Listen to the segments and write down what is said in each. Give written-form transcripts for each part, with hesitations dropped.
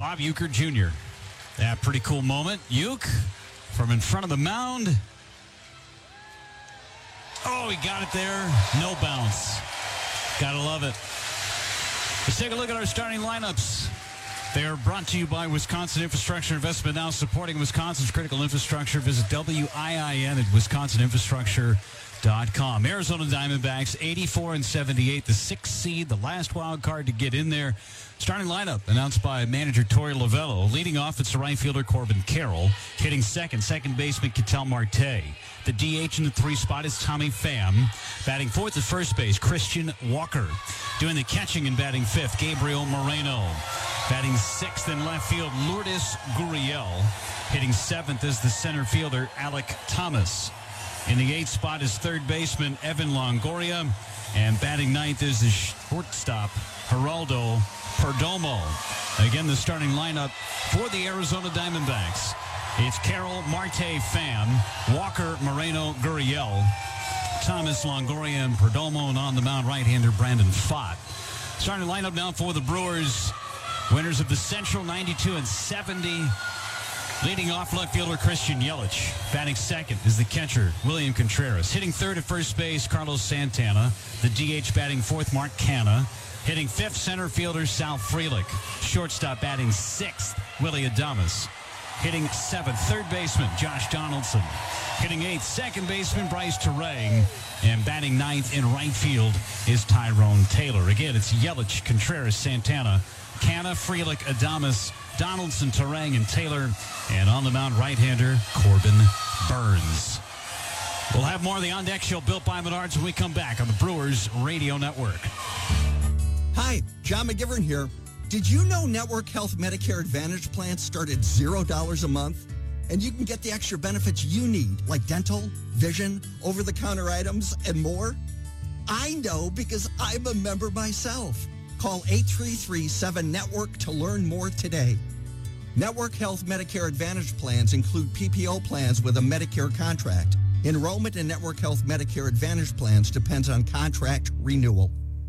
Bob Uecker Jr. That pretty cool moment. Ueck from in front of the mound. Oh, he got it there. No bounce. Gotta love it. Let's take a look at our starting lineups. They are brought to you by Wisconsin Infrastructure Investment Now, supporting Wisconsin's critical infrastructure. Visit WIIN at wisconsininfrastructure.com. Arizona Diamondbacks, 84-78, the 6th seed, the last wild card to get in there. Starting lineup announced by manager Torey Lovello. Leading off, it's the right fielder Corbin Carroll. Hitting second baseman Ketel Marte. The DH in the 3 spot is Tommy Pham. Batting fourth at first base, Christian Walker. Doing the catching and batting fifth, Gabriel Moreno. Batting sixth in left field, Lourdes Gurriel. Hitting seventh is the center fielder, Alec Thomas. In the 8th spot is third baseman, Evan Longoria. And batting ninth is the shortstop, Geraldo Perdomo. Again, the starting lineup for the Arizona Diamondbacks. It's Carroll, Marte, Pham, Walker, Moreno, Gurriel, Thomas, Longoria, and Perdomo, and on the mound, right-hander Brandon Pfaadt. Starting lineup now for the Brewers. Winners of the Central, 92-70. Leading off, left fielder Christian Yelich. Batting second is the catcher, William Contreras. Hitting third at first base, Carlos Santana. The DH batting fourth, Mark Canha. Hitting fifth, center fielder Sal Frelick. Shortstop batting sixth, Willy Adames. Hitting seventh, third baseman Josh Donaldson. Hitting eighth, second baseman Bryce Terang. And batting ninth in right field is Tyrone Taylor. Again, it's Yelich, Contreras, Santana, Canha, Frelick, Adames, Donaldson, Terang, and Taylor. And on the mound, right-hander Corbin Burns. We'll have more of the On Deck Show built by Menards when we come back on the Brewers Radio Network. Hi, John McGivern here. Did you know Network Health Medicare Advantage plans start at $0 a month? And you can get the extra benefits you need, like dental, vision, over-the-counter items, and more? I know because I'm a member myself. Call 833-7-NETWORK to learn more today. Network Health Medicare Advantage plans include PPO plans with a Medicare contract. Enrollment in Network Health Medicare Advantage plans depends on contract renewal.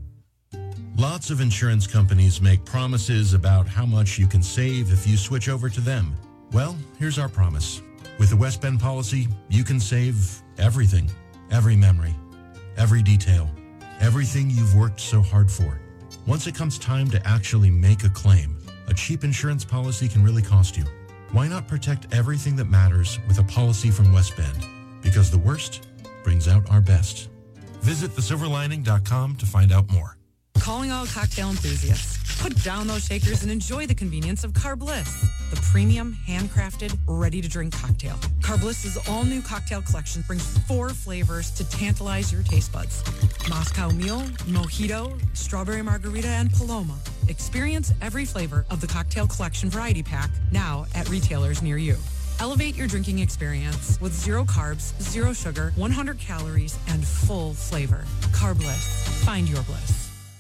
Lots of insurance companies make promises about how much you can save if you switch over to them. Well, here's our promise. With the West Bend policy, you can save everything, every memory, every detail, everything you've worked so hard for. Once it comes time to actually make a claim, a cheap insurance policy can really cost you. Why not protect everything that matters with a policy from West Bend? Because the worst brings out our best. Visit thesilverlining.com to find out more. Calling all cocktail enthusiasts. Put down those shakers and enjoy the convenience of Car Bliss, the premium, handcrafted, ready-to-drink cocktail. Car Bliss's all-new cocktail collection brings 4 flavors to tantalize your taste buds. Moscow Mule, Mojito, Strawberry Margarita, and Paloma. Experience every flavor of the cocktail collection variety pack now at retailers near you. Elevate your drinking experience with 0 carbs, 0 sugar, 100 calories, and full flavor. Car Bliss. Find your bliss.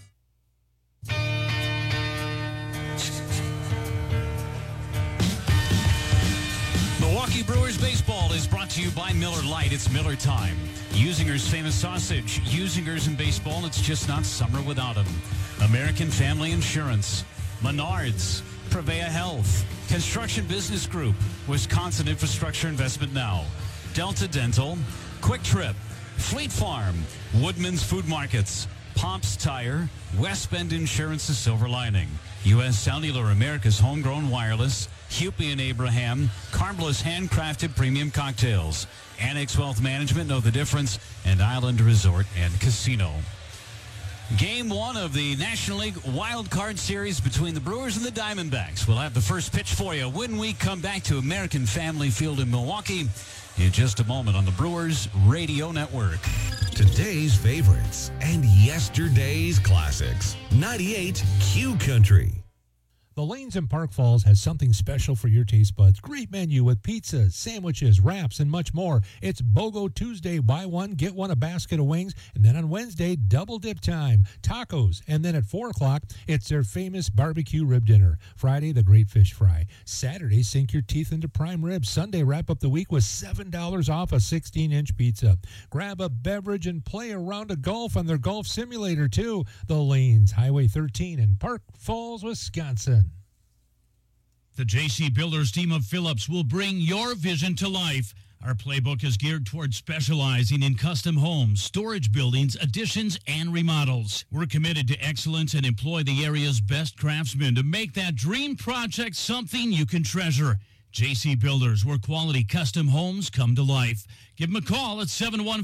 Milwaukee Brewers baseball is brought to you by Miller Lite. It's Miller time. Usinger's famous sausage. Usinger's in baseball. It's just not summer without them. American Family Insurance. Menards. Prevea Health. Construction Business Group. Wisconsin Infrastructure Investment Now. Delta Dental. Quick Trip. Fleet Farm. Woodman's Food Markets. Pops Tire. West Bend Insurance, the Silver Lining. U.S. Cellular, America's homegrown wireless. Hupy and Abraham. Carbless handcrafted premium cocktails. Annex Wealth Management, know the difference. And Island Resort and Casino. Game 1 of the National League Wild Card Series between the Brewers and the Diamondbacks. We'll have the first pitch for you when we come back to American Family Field in Milwaukee in just a moment on the Brewers Radio Network. Today's favorites and yesterday's classics. 98 Q Country. The Lanes in Park Falls has something special for your taste buds. Great menu with pizzas, sandwiches, wraps, and much more. It's BOGO Tuesday, buy one, get one, a basket of wings. And then on Wednesday, double dip time, tacos. And then at 4 o'clock, it's their famous barbecue rib dinner. Friday, the great fish fry. Saturday, sink your teeth into prime ribs. Sunday, wrap up the week with $7 off a 16-inch pizza. Grab a beverage and play a round of golf on their golf simulator, too. The Lanes, Highway 13 in Park Falls, Wisconsin. The J.C. Builders team of Phillips will bring your vision to life. Our playbook is geared towards specializing in custom homes, storage buildings, additions, and remodels. We're committed to excellence and employ the area's best craftsmen to make that dream project something you can treasure. J.C. Builders, where quality custom homes come to life. Give them a call at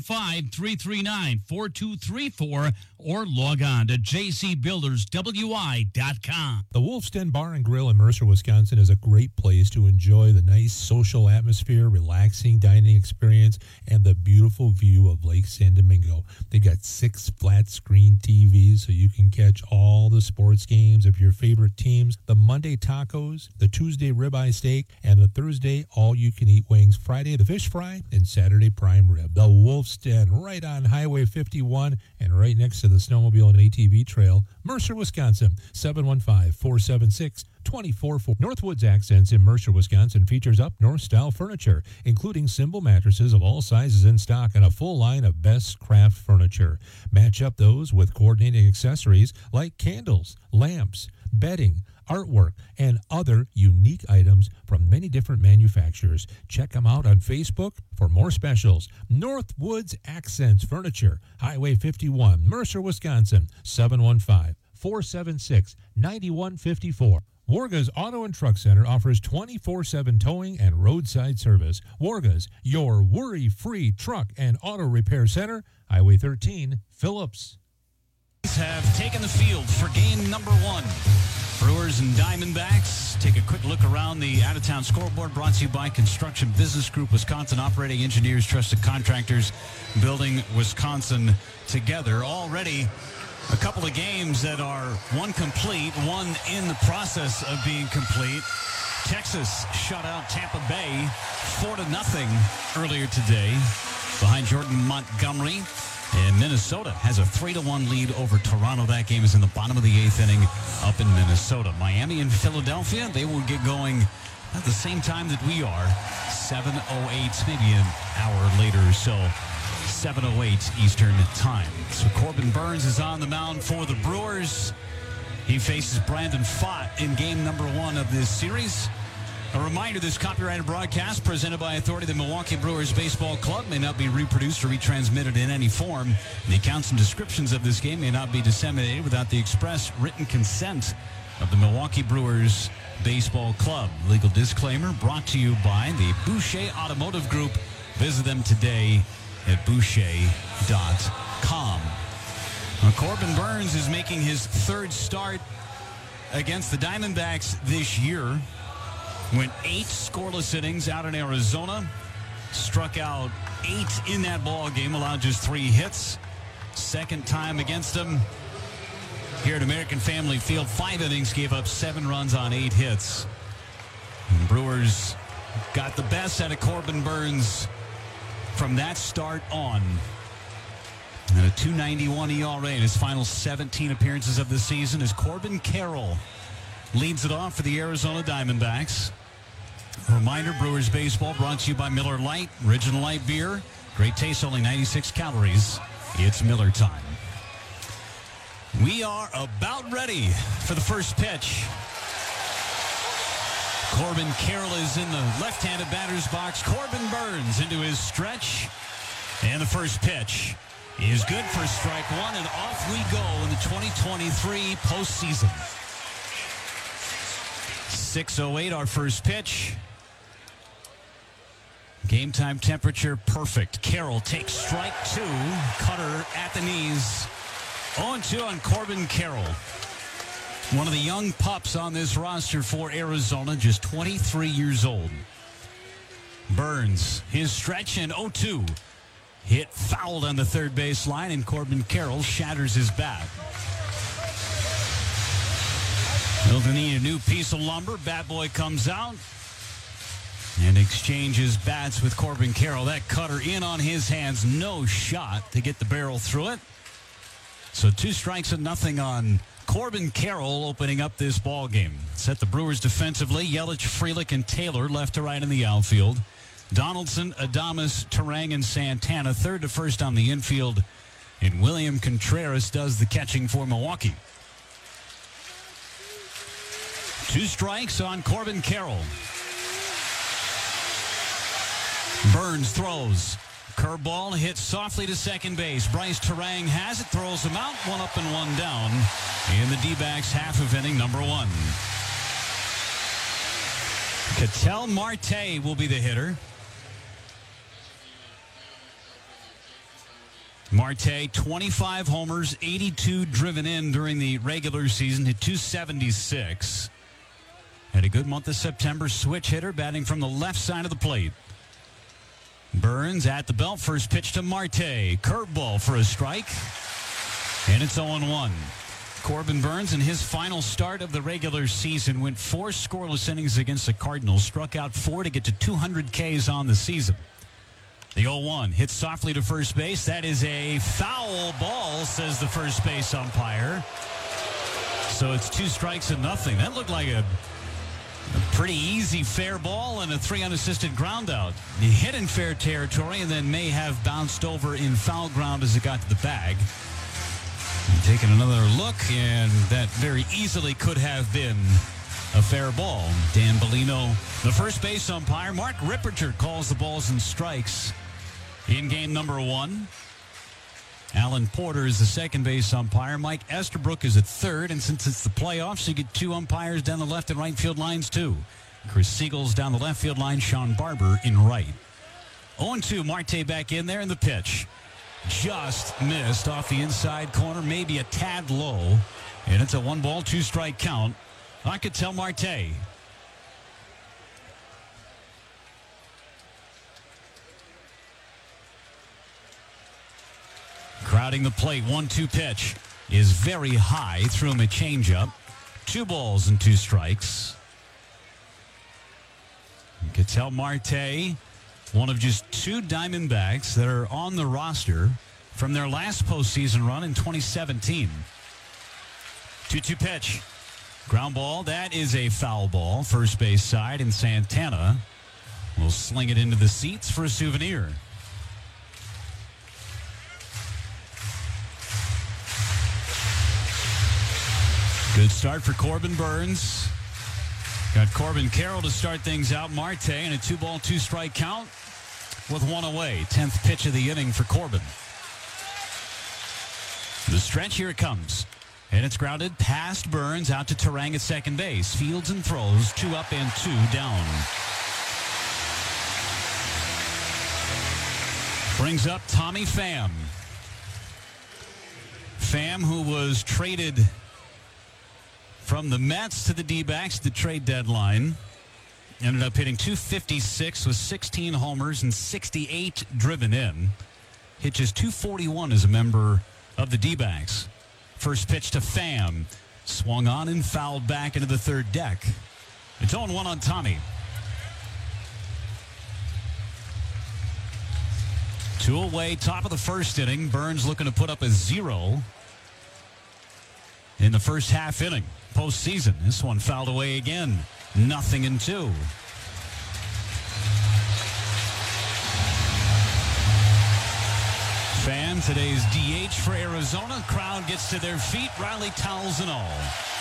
715-339-4234 or log on to jcbuilderswi.com. The Wolf's Den Bar and Grill in Mercer, Wisconsin is a great place to enjoy the nice social atmosphere, relaxing dining experience, and the beautiful view of Lake San Domingo. They got 6 flat screen TVs so you can catch all the sports games of your favorite teams, the Monday tacos, the Tuesday ribeye steak, and the Thursday all-you-can-eat wings, Friday the fish fry, and Saturday prime rib. The Wolf's Den, right on Highway 51 and right next to the snowmobile and ATV trail, Mercer, Wisconsin, 715-476-2440. Northwoods Accents in Mercer, Wisconsin features up-north style furniture, including Symbol mattresses of all sizes in stock and a full line of best craft furniture. Match up those with coordinating accessories like candles, lamps, bedding, artwork, and other unique items from many different manufacturers. Check them out on Facebook for more specials. Northwoods Accents Furniture, Highway 51, Mercer, Wisconsin, 715-476-9154. Warga's Auto and Truck Center offers 24/7 towing and roadside service. Warga's, your worry-free truck and auto repair center, Highway 13, Phillips. Have taken the field for game number 1. Brewers and Diamondbacks. Take a quick look around the out-of-town scoreboard, brought to you by Construction Business Group, Wisconsin Operating Engineers, Trusted Contractors, building Wisconsin together. Already a couple of games that are one complete, one in the process of being complete. Texas shut out Tampa Bay 4-0 earlier today behind Jordan Montgomery. And Minnesota has a 3-1 lead over Toronto. That game is in the bottom of the 8th inning up in Minnesota. Miami and Philadelphia, they will get going at the same time that we are. 7:08, maybe an hour later or so. 7:08 Eastern time. So Corbin Burnes is on the mound for the Brewers. He faces Brandon Pfaadt in game number 1 of this series. A reminder, this copyrighted broadcast presented by authority of the Milwaukee Brewers Baseball Club may not be reproduced or retransmitted in any form. The accounts and descriptions of this game may not be disseminated without the express written consent of the Milwaukee Brewers Baseball Club. Legal disclaimer brought to you by the Boucher Automotive Group. Visit them today at Boucher.com. Now, Corbin Burnes is making his 3rd start against the Diamondbacks this year. Went 8 scoreless innings out in Arizona. Struck out 8 in that ball game, allowed just 3 hits. Second time against them here at American Family Field. 5 innings, gave up 7 runs on 8 hits. And Brewers got the best out of Corbin Burnes from that start on. And a 2.91 ERA in his final 17 appearances of the season as Corbin Carroll leads it off for the Arizona Diamondbacks. A reminder, Brewers baseball brought to you by Miller Lite, original light beer. Great taste, only 96 calories. It's Miller time. We are about ready for the first pitch. Corbin Carroll is in the left-handed batter's box. Corbin Burnes into his stretch. And the first pitch is good for strike 1, and off we go in the 2023 postseason. 6:08, our first pitch. Game time temperature perfect. Carroll takes strike 2. Cutter at the knees. 0-2 on Corbin Carroll. One of the young pups on this roster for Arizona, just 23 years old. Burnes, his stretch, and 0-2. Hit fouled on the third base line, and Corbin Carroll shatters his bat. They'll need a new piece of lumber. Bat boy comes out and exchanges bats with Corbin Carroll. That cutter in on his hands. No shot to get the barrel through it. So 2 strikes and nothing on Corbin Carroll opening up this ball game. Set the Brewers defensively. Yelich, Frelick, and Taylor left to right in the outfield. Donaldson, Adames, Turang, and Santana third to first on the infield. And William Contreras does the catching for Milwaukee. 2 strikes on Corbin Carroll. Burns throws. Curveball hits softly to second base. Bryce Terang has it, throws him out. 1 up and 1 down in the D-backs half of inning number 1. Ketel Marte will be the hitter. Marte, 25 homers, 82 driven in during the regular season, hit .276. Had a good month of September, switch hitter, batting from the left side of the plate. Burns at the belt, first pitch to Marte. Curveball for a strike, and it's 0-1. Corbin Burns, in his final start of the regular season, went 4 scoreless innings against the Cardinals, struck out 4 to get to 200 Ks on the season. The 0-1 hits softly to first base. That is a foul ball, says the first base umpire. So it's 2 strikes and nothing. That looked like a pretty easy fair ball and a 3 unassisted ground out. He hit in fair territory and then may have bounced over in foul ground as it got to the bag. And taking another look, and that very easily could have been a fair ball. Dan Bellino, the first base umpire. Mark Ripperger calls the balls and strikes in game number 1. Alan Porter is the second base umpire. Mike Estabrook is at third. And since it's the playoffs, you get 2 umpires down the left and right field lines, too. Chris Siegel's down the left field line. Sean Barber in right. 0-2, Marte back in there, and the pitch just missed off the inside corner, maybe a tad low. And it's a 1-ball, 2-strike count. I could tell Marte. Crowding the plate, 1-2 pitch is very high. Threw him a changeup. 2 balls and 2 strikes. Ketel Marte, one of just 2 Diamondbacks that are on the roster from their last postseason run in 2017. 2-2 pitch. Ground ball, that is a foul ball. First base side, and Santana will sling it into the seats for a souvenir. Good start for Corbin Burns. Got Corbin Carroll to start things out. Marte and a 2-ball, 2-strike count with 1 away. 10th pitch of the inning for Corbin. The stretch, here it comes. And it's grounded past Burns, out to Terang at second base. Fields and throws, 2 up and 2 down. Brings up Tommy Pham. Pham, who was traded from the Mets to the D-backs at the trade deadline, ended up hitting .256 with 16 homers and 68 driven in. Hit just .241 as a member of the D-backs. First pitch to Pham. Swung on and fouled back into the third deck. It's 0-1 on Tommy. 2 away, top of the first inning. Burns looking to put up a 0 in the first half inning. Postseason. This one fouled away again. 0-2. Pham, today's DH for Arizona. Crowd gets to their feet. Riley towels and all.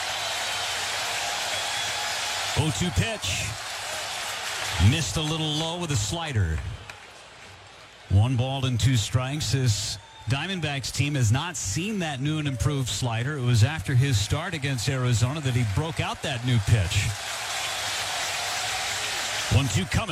0-2 pitch. Missed a little low with a slider. 1 ball and 2 strikes. This Diamondbacks team has not seen that new and improved slider. It was after his start against Arizona that he broke out that new pitch. 1-2 coming.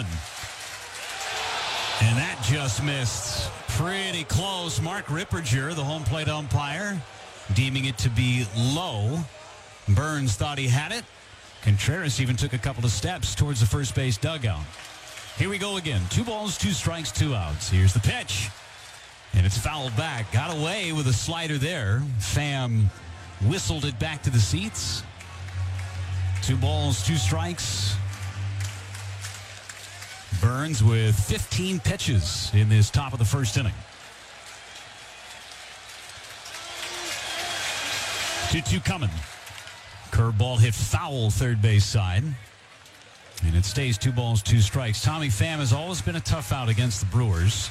And that just missed. Pretty close. Mark Ripperger, the home plate umpire, deeming it to be low. Burns thought he had it. Contreras even took a couple of steps towards the first base dugout. Here we go again. 2 balls, 2 strikes, 2 outs. Here's the pitch. And it's fouled back. Got away with a slider there. Pham whistled it back to the seats. 2 balls, 2 strikes. Burns with 15 pitches in this top of the first inning. 2-2 coming. Curveball hit foul third base side. And it stays 2 balls, 2 strikes. Tommy Pham has always been a tough out against the Brewers.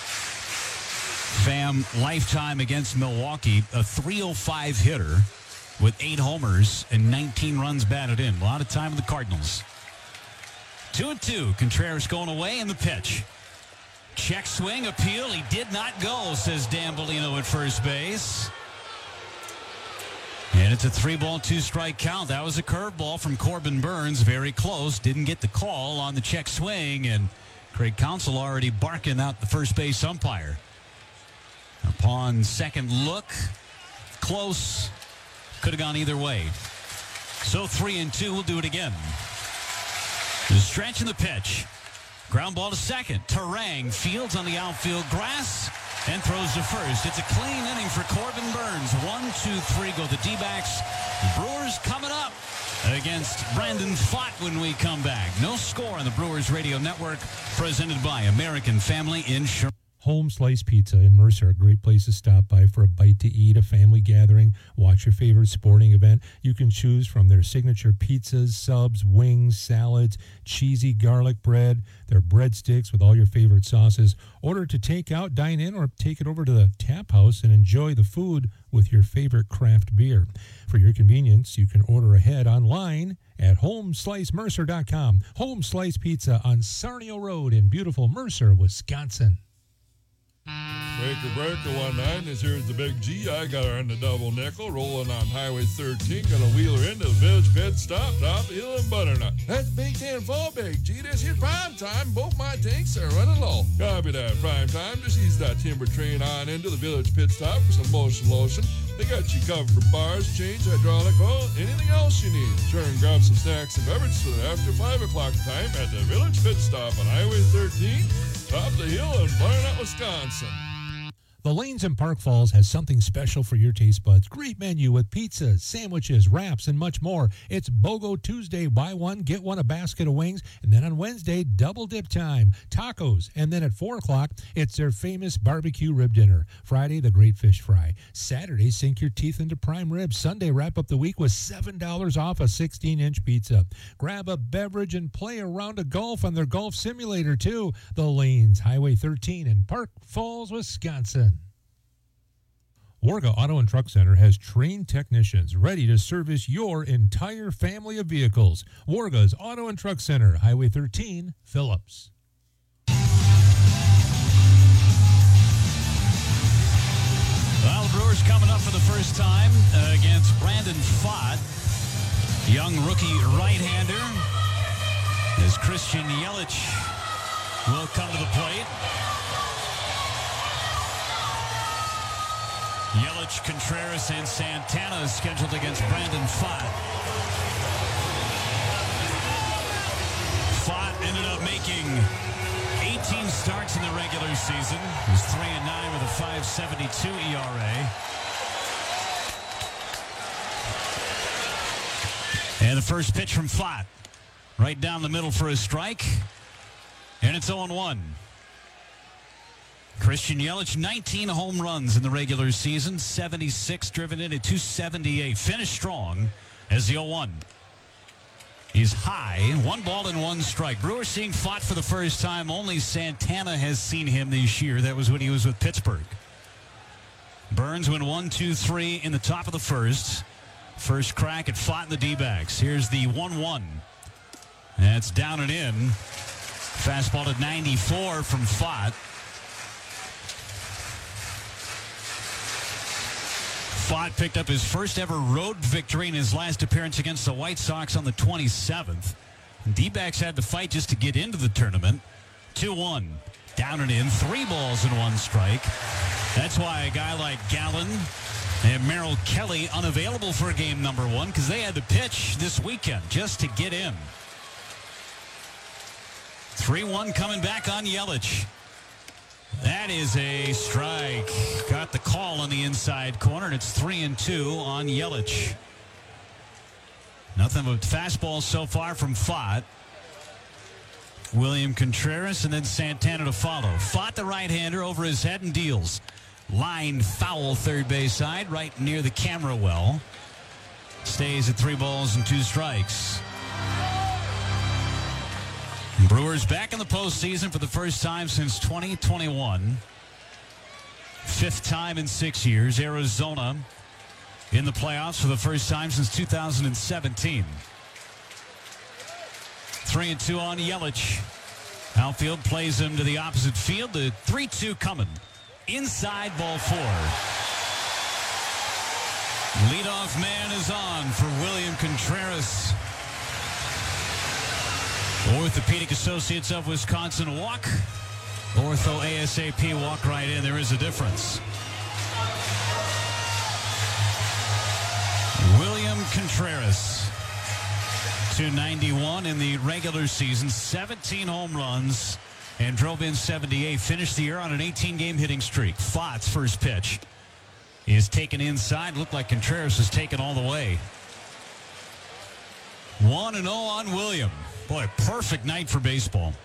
Pham, lifetime against Milwaukee, a .305 hitter. with 8 homers and 19 runs batted in. A lot of time with the Cardinals. 2-2. Contreras going away in the pitch. Check swing, appeal. He did not go, says Dan Bellino at first base. And it's a 3-ball, 2-strike count. That was a curveball from Corbin Burns. Very close. Didn't get the call on the check swing. And Craig Counsell already barking out the first base umpire. Upon second look, close. Could have gone either way. So 3-2. We'll do it again. The stretch in the pitch. Ground ball to second. Terang fields on the outfield grass and throws to first. It's a clean inning for Corbin Burns. 1-2-3 go the D-backs. Brewers coming up against Brandon Pfaadt when we come back. No score on the Brewers Radio Network, presented by American Family Insurance. Home Slice Pizza in Mercer, a great place to stop by for a bite to eat, a family gathering, watch your favorite sporting event. You can choose from their signature pizzas, subs, wings, salads, cheesy garlic bread, their breadsticks with all your favorite sauces. Order to take out, dine in, or take it over to the tap house and enjoy the food with your favorite craft beer. For your convenience, you can order ahead online at homeslicemercer.com. Home Slice Pizza on Sarnio Road in beautiful Mercer, Wisconsin. Breaker 19 is here's the Big G. I got her on the double nickel, rolling on Highway 13. Gonna wheel her into the Village Pit Stop, top hill and butternut. That's Big 10 full, Big G. This here prime time. Both my tanks are running low. Copy that. Prime time. Just ease that timber train on into the Village Pit Stop for some motion lotion. They got you covered for bars, chains, hydraulic oil, anything else you need. Sure, and grab some snacks and beverages for the after 5 o'clock time at the Village Pit Stop on Highway 13, top the hill in Butternut, Wisconsin. The Lanes in Park Falls has something special for your taste buds. Great menu with pizzas, sandwiches, wraps, and much more. It's BOGO Tuesday, buy one, get one, a basket of wings. And then on Wednesday, double dip time, tacos. And then at 4 o'clock, it's their famous barbecue rib dinner. Friday, the great fish fry. Saturday, sink your teeth into prime ribs. Sunday, wrap up the week with $7 off a 16-inch pizza. Grab a beverage and play a round of golf on their golf simulator, too. The Lanes, Highway 13 in Park Falls, Wisconsin. Warga Auto and Truck Center has trained technicians ready to service your entire family of vehicles. Warga's Auto and Truck Center, Highway 13, Phillips. Well, the Brewers coming up for the first time against Brandon Pfaadt, young rookie right-hander, as Christian Yelich will come to the plate. Yelich, Contreras, and Santana is scheduled against Brandon Pfaadt. Pfaadt ended up making 18 starts in the regular season. He was 3-9 with a 5.72 ERA. And the first pitch from Pfaadt, right down the middle for a strike. And it's 0-1. Christian Yelich, 19 home runs in the regular season, 76 driven in at 278. Finished strong as the 0-1. He's high, 1 ball and 1 strike. Brewers seeing Pfaadt for the first time. Only Santana has seen him this year. That was when he was with Pittsburgh. Burns went 1-2-3 in the top of the first. First crack at Pfaadt and the D-backs. Here's the 1-1. That's down and in. Fastball at 94 from Pfaadt. Pfaadt picked up his first ever road victory in his last appearance against the White Sox on the 27th. D-backs had to fight just to get into the tournament. 2-1. Down and in. 3 balls and 1 strike. That's why a guy like Gallen and Merrill Kelly unavailable for game number 1, because they had to pitch this weekend just to get in. 3-1 coming back on Yelich. That is a strike. Got the call on the inside corner, and it's 3-2 on Yelich. Nothing but fastballs so far from Pfaadt. William Contreras and then Santana to follow. Pfaadt, the right-hander, over his head and deals. Lined foul third base side, right near the camera well. Stays at 3 balls and 2 strikes. Brewers back in the postseason for the first time since 2021. 5th time in 6 years. Arizona in the playoffs for the first time since 2017. 3-2 on Yelich. Outfield plays him to the opposite field. The 3-2 coming. Inside, ball 4. Leadoff man is on for William Contreras. Orthopedic Associates of Wisconsin walk. Ortho ASAP walk right in. There is a difference. William Contreras, 291 in the regular season, 17 home runs, and drove in 78. Finished the year on an 18-game hitting streak. Fott's first pitch is taken inside. Looked like Contreras was taken all the way. 1-0 on William. Boy, perfect night for baseball.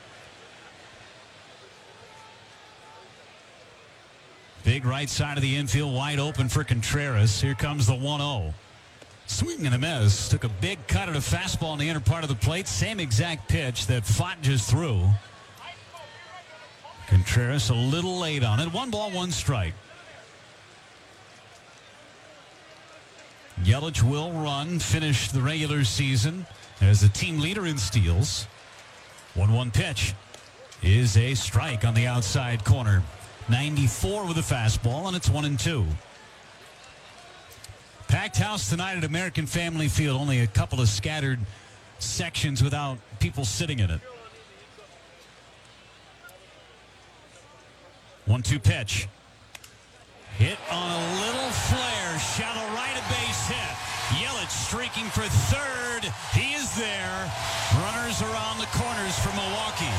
Big right side of the infield, wide open for Contreras. Here comes the 1-0. Swing and a miss. Took a big cut at a fastball in the inner part of the plate. Same exact pitch that Fott just threw. Contreras a little late on it. 1 ball, 1 strike. Yelich will run, finish the regular season as the team leader in steals. 1-1 pitch is a strike on the outside corner. 94 with a fastball, and it's 1-2. Packed house tonight at American Family Field. Only a couple of scattered sections without people sitting in it. 1-2 pitch. Hit on a little flare. Shallow right, a base hit. Yelich streaking for third. He is there. Runners around the corners for Milwaukee.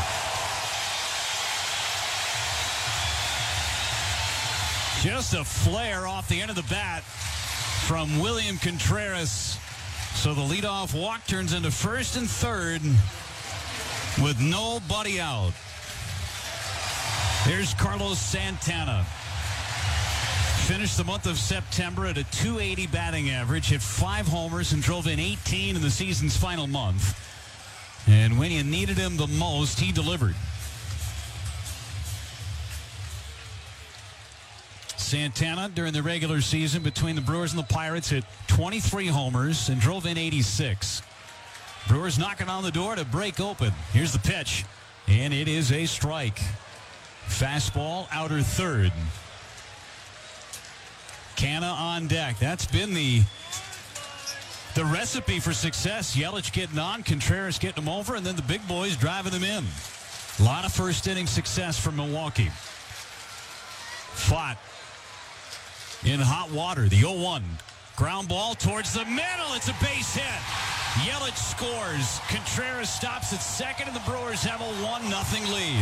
Just a flare off the end of the bat from William Contreras. So the leadoff walk turns into first and third with nobody out. There's Carlos Santana. Finished the month of September at a .280 batting average, hit 5 homers and drove in 18 in the season's final month. And when you needed him the most, he delivered. Santana, during the regular season between the Brewers and the Pirates, hit 23 homers and drove in 86. Brewers knocking on the door to break open. Here's the pitch, and it is a strike. Fastball, outer third. Canna on deck. That's been the recipe for success. Yelich getting on, Contreras getting him over, and then the big boys driving them in. A lot of first inning success from Milwaukee. Fott in hot water. The 0-1. Ground ball towards the middle. It's a base hit. Yelich scores. Contreras stops at second, and the Brewers have a 1-0 lead.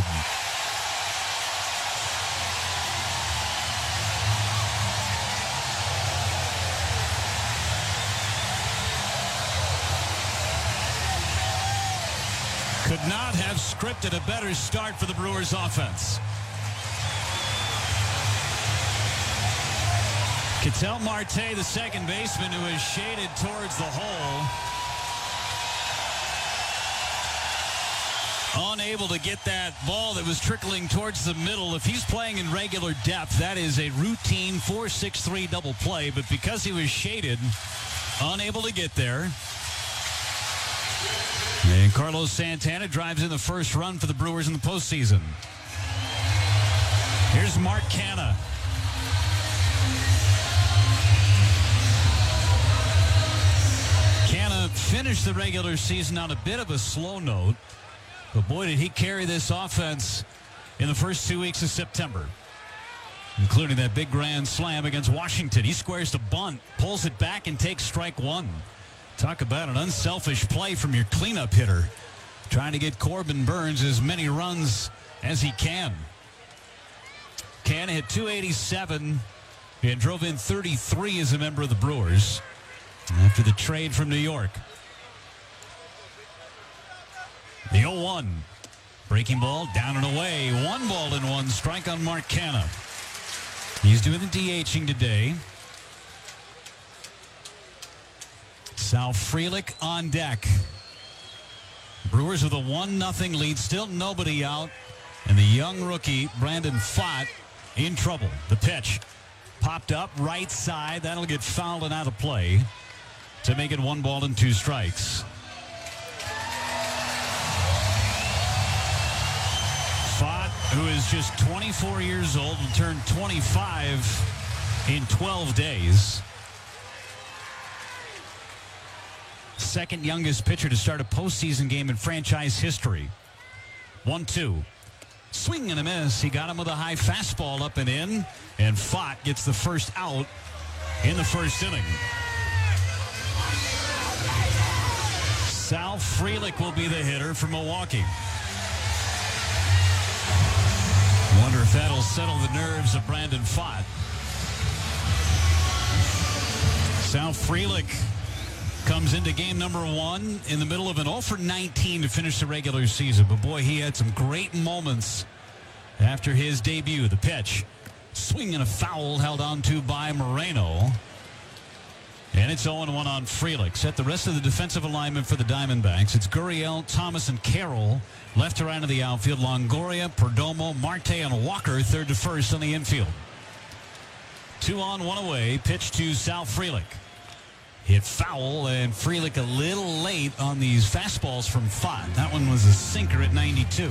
Could not have scripted a better start for the Brewers offense. Ketel Marte, the second baseman, who is shaded towards the hole. Unable to get that ball that was trickling towards the middle. If he's playing in regular depth, that is a routine 4-6-3 double play. But because he was shaded, unable to get there. And Carlos Santana drives in the first run for the Brewers in the postseason. Here's Mark Canha. Canha finished the regular season on a bit of a slow note. But boy, did he carry this offense in the first 2 weeks of September, including that big grand slam against Washington. He squares the bunt, pulls it back, and takes strike one. Talk about an unselfish play from your cleanup hitter, trying to get Corbin Burnes as many runs as he can. Canha hit .287 and drove in 33 as a member of the Brewers after the trade from New York. The 0-1. Breaking ball down and away. 1 ball and 1 strike on Mark Canha. He's doing the DHing today. Sal Frelick on deck. Brewers with a 1-0 lead. Still nobody out. And the young rookie, Brandon Pfaadt, in trouble. The pitch. popped up right side. That'll get fouled and out of play to make it 1 ball and 2 strikes. Pfaadt, who is just 24 years old, will turn 25 in 12 days. Second youngest pitcher to start a postseason game in franchise history. 1-2. Swing and a miss. He got him with a high fastball up and in. And Pfaadt gets the first out in the first inning. Sal Frelick will be the hitter for Milwaukee. Wonder if that'll settle the nerves of Brandon Pfaadt. Sal Frelick comes into game number 1 in the middle of an 0-for-19 to finish the regular season. But boy, he had some great moments after his debut. The pitch, swing and a foul held on to by Moreno. And it's 0-1 on Frelick. Set the rest of the defensive alignment for the Diamondbacks. It's Gurriel, Thomas, and Carroll left to right of the outfield. Longoria, Perdomo, Marte, and Walker third to first on the infield. 2 on, 1 away. Pitch to Sal Frelick. Hit foul, and Frelick a little late on these fastballs from Pfaadt. That one was a sinker at 92.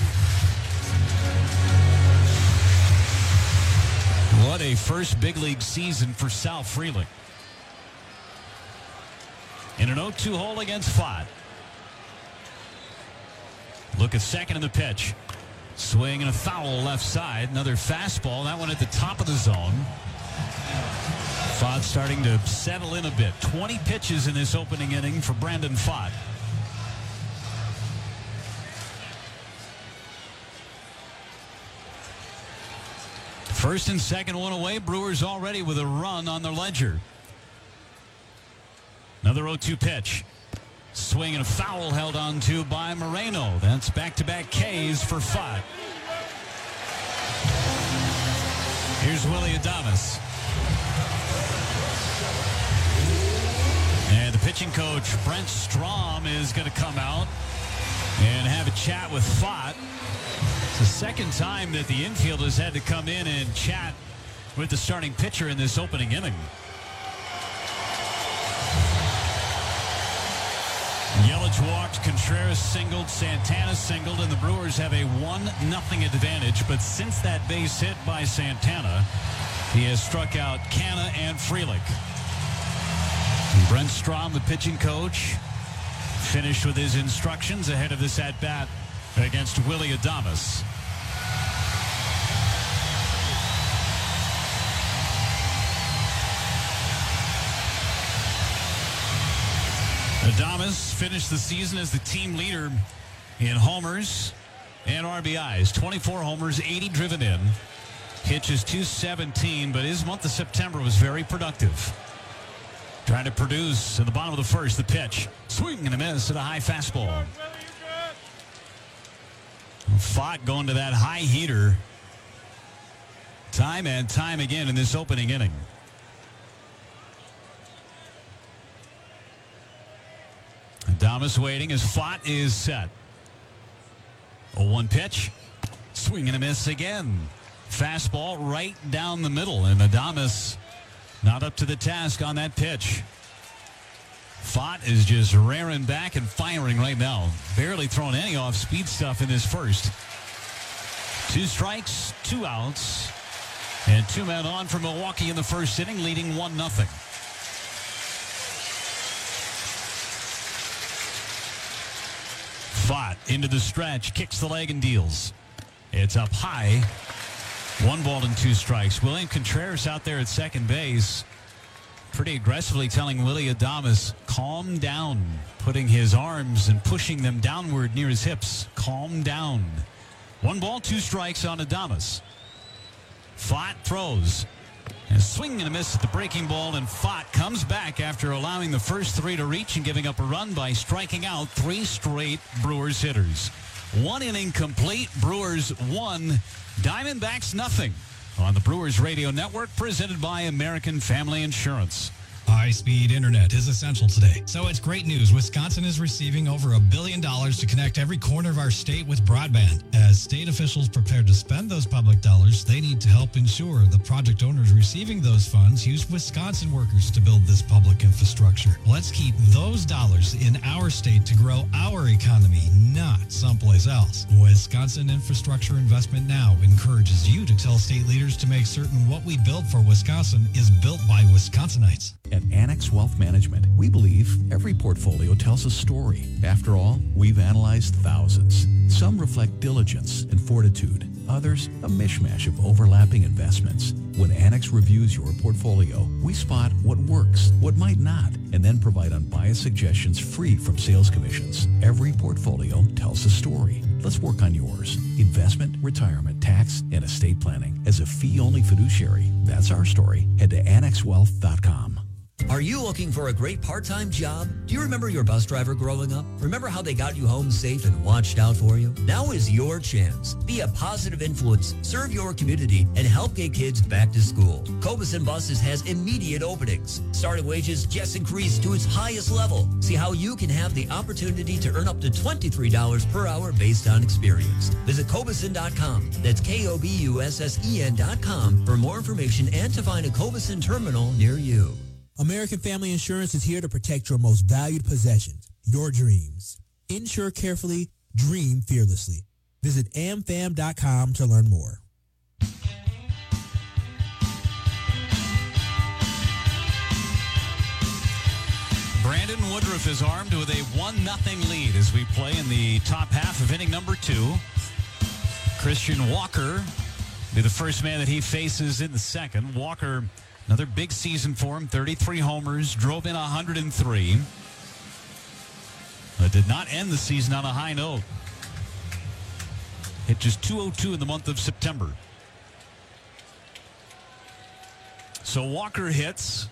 What a first big league season for Sal Frelick. In an 0-2 hole against Pfaadt. Look at second in the pitch. Swing and a foul left side. Another fastball. That one at the top of the zone. Pfaadt starting to settle in a bit. 20 pitches in this opening inning for Brandon Pfaadt. First and second, 1 away. Brewers already with a run on their ledger. Another 0-2 pitch. Swing and a foul held on to by Moreno. That's back-to-back Ks for Pfaadt. Here's Willy Adames. And the pitching coach, Brent Strom, is going to come out and have a chat with Pfaadt. It's the second time that the infield has had to come in and chat with the starting pitcher in this opening inning. Yelich walked, Contreras singled, Santana singled, and the Brewers have a 1-0 advantage. But since that base hit by Santana, he has struck out Canha and Frelick. And Brent Strom, the pitching coach, finished with his instructions ahead of this at-bat against Willy Adames. Adames finished the season as the team leader in homers and RBIs. 24 homers, 80 driven in. Hitches .217, but his month of September was very productive. Trying to produce in the bottom of the first. The pitch. Swing and a miss at a high fastball. Pfaadt going to that high heater time and time again in this opening inning. Adames waiting as Pfaadt is set. 0-1 pitch. Swing and a miss again. Fastball right down the middle, and Adames not up to the task on that pitch. Pfaadt is just raring back and firing right now. Barely throwing any off-speed stuff in this first. 2 strikes, 2 outs, and 2 men on for Milwaukee in the first inning, leading 1-0. Pfaadt into the stretch, kicks the leg and deals. It's up high. 1 ball and 2 strikes. William Contreras out there at second base, pretty aggressively telling Willy Adames, calm down, putting his arms and pushing them downward near his hips. Calm down. 1 ball, 2 strikes on Adames. Pfaadt throws. And swing and a miss at the breaking ball, and Pfaadt comes back after allowing the first 3 to reach and giving up a run by striking out 3 straight Brewers hitters. 1 inning complete. Brewers 1, Diamondbacks 0 on the Brewers Radio Network, presented by American Family Insurance. High-speed internet is essential today, so it's great news. Wisconsin is receiving over $1 billion to connect every corner of our state with broadband. As state officials prepare to spend those public dollars, they need to help ensure the project owners receiving those funds use Wisconsin workers to build this public infrastructure. Let's keep those dollars in our state to grow our economy, not someplace else. Wisconsin Infrastructure Investment Now encourages you to tell state leaders to make certain what we build for Wisconsin is built by Wisconsinites. At Annex Wealth Management, we believe every portfolio tells a story. After all, we've analyzed thousands. Some reflect diligence and fortitude. Others, a mishmash of overlapping investments. When Annex reviews your portfolio, we spot what works, what might not, and then provide unbiased suggestions free from sales commissions. Every portfolio tells a story. Let's work on yours. Investment, retirement, tax, and estate planning. As a fee-only fiduciary, that's our story. Head to annexwealth.com. Are you looking for a great part-time job? Do you remember your bus driver growing up? Remember how they got you home safe and watched out for you? Now is your chance. Be a positive influence, serve your community, and help get kids back to school. Cobeson Buses has immediate openings. Starting wages just increased to its highest level. See how you can have the opportunity to earn up to $23 per hour based on experience. Visit Cobeson.com. That's Kobussen.com for more information and to find a Cobeson terminal near you. American Family Insurance is here to protect your most valued possessions, your dreams. Insure carefully, dream fearlessly. Visit amfam.com to learn more. Brandon Woodruff is armed with a 1-0 lead as we play in the top half of inning number 2. Christian Walker will be the first man that he faces in the second. Walker, another big season for him, 33 homers, drove in 103. But did not end the season on a high note. Hit just .202 in the month of September. So Walker hits.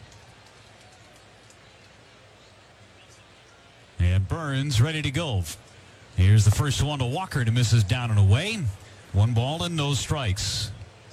And Burns ready to go. Here's the first one to Walker, and misses down and away. 1 ball and no strikes.